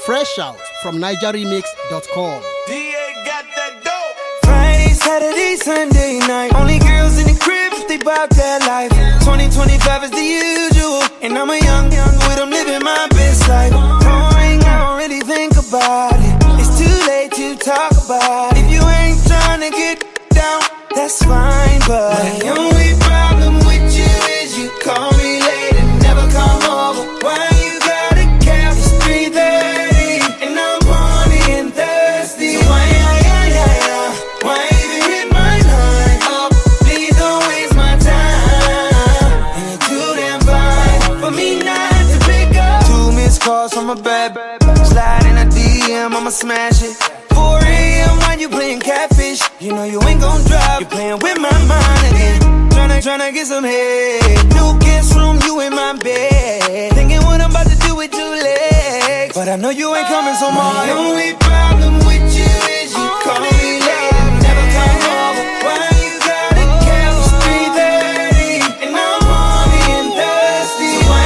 Fresh out from NigerRemix.com. DA got that dope. Friday, Saturday, Sunday night. Only girls in the crib if they bout that life. 2025 is the usual, and I'm a young with them living my best life. Boring, I don't really think about it. It's too late to talk about it. If you ain't trying to get down, that's fine, but the only problem with you is you call me late and never come over. Why you gotta cap? It's 3:30 and I'm horny and thirsty. So why even hit my line? Oh, please don't waste my time. And you're too damn fine for me not to pick up. 2 missed calls from a bad slide in a DM, I'ma smash it. 4 a.m. when you playing catfish, you know you ain't gon' drive. You're playing with my mind again, tryna get some head. New guest room, you in my bed, thinking what I'm about to do with 2 legs. But I know you ain't coming, so my only problem with you is you call me late, never come over. Why you gotta care? It's 3:30 and I'm horny and thirsty. So why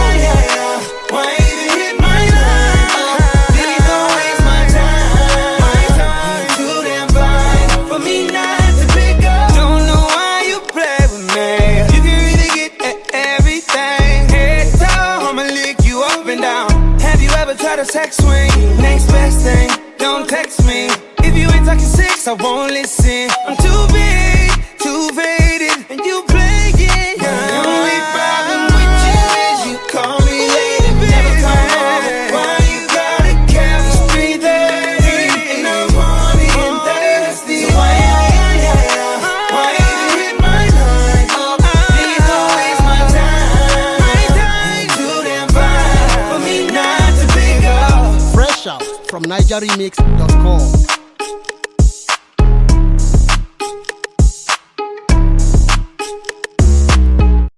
even hit my line? Please don't waste my time. You're too damn fine for me not to pick up. Don't know why you play with me. You can really get everything. Head down, I'ma lick you up and down. Have you ever tried a sex swing? Next best thing, don't text me. If you ain't talking sex, I won't listen. I'm too big, too faded, and you play it. The only problem with you is you call me late and never come over. Why you gotta care? It's 3:30 and I'm horny and thirsty. So why even hit my line? Please don't waste my time. You're too damn fine for me not to pick up. Fresh out from NigerRemix.com.